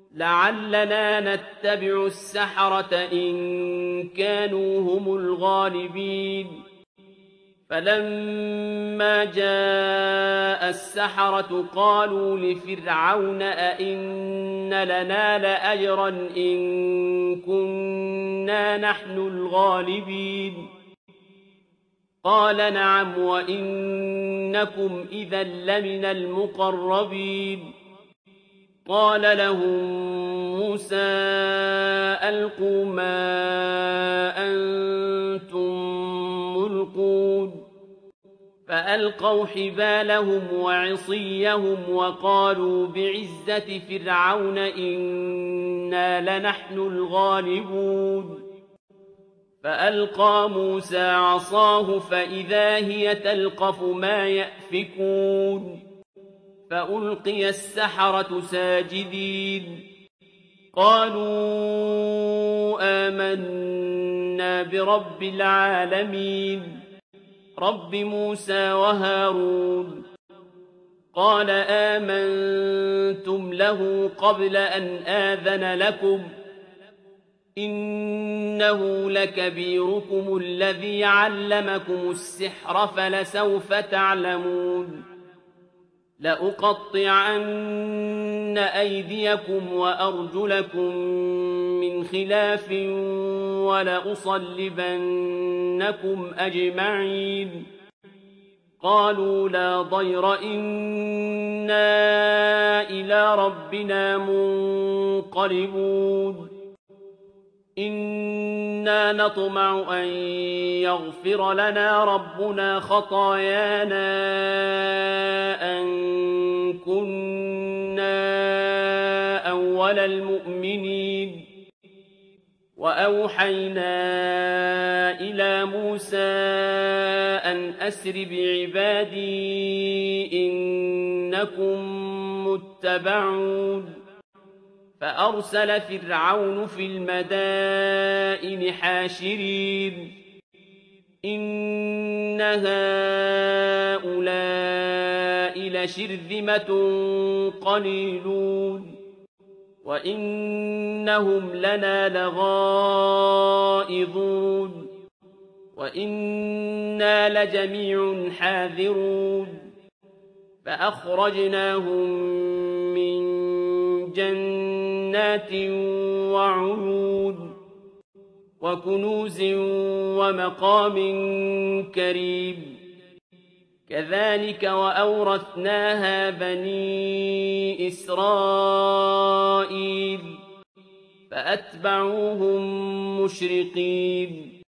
لعلنا نتبع السحرة إن كانوا هم الغالبين فلما جاء السحرة قالوا لفرعون أئن لنا لأجرا إن كنا نحن الغالبين قال نعم وإنكم إذا لمن المقربين قال لهم موسى ألقوا ما أنتم ملقون فألقوا حبالهم وعصيهم وقالوا بعزة فرعون إنا لنحن الغالبون فألقى موسى عصاه فإذا هي تلقف ما يأفكون فألقي السحرة ساجدين قالوا آمنا برب العالمين رب موسى وهارون قال آمنتم له قبل أن آذن لكم إنه لكبيركم الذي علمكم السحر فلسوف تعلمون لأقطعن أيديكم وأرجلكم من خلاف ولأصلبنكم أجمعين قالوا لا ضير إنا إلى ربنا منقلبون إنا نطمع أن يغفر لنا ربنا خطايانا أن كنا أول المؤمنين وأوحينا إلى موسى أن أسر بعبادي إنكم متبعون فأرسل فرعون في المدائن حاشرين إن هؤلاء لشرذمة قليلون وإنهم لنا لغائظون وإنا لجميع حاذرون فأخرجناهم من جنات وعيون وكنوز ومقام كريم كذلك وأورثناها بني إسرائيل فأتبعوهم مشرقين